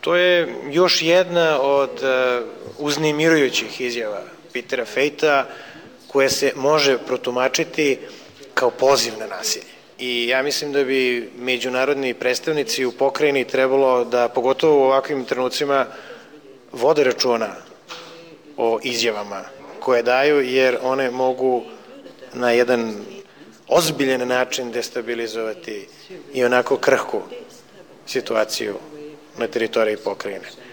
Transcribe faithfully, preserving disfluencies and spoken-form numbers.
To je još jedna od uznemirujućih izjava Petera Fejta koja se može protumačiti kao poziv na nasilje. I ja mislim da bi međunarodni predstavnici u pokrajini trebalo da, pogotovo u ovakvim trenucima, vode računa o izjavama koje daju, jer one mogu na jedan ozbiljen način destabilizovati i onako krhku situaciju na teritoriji pokrajine.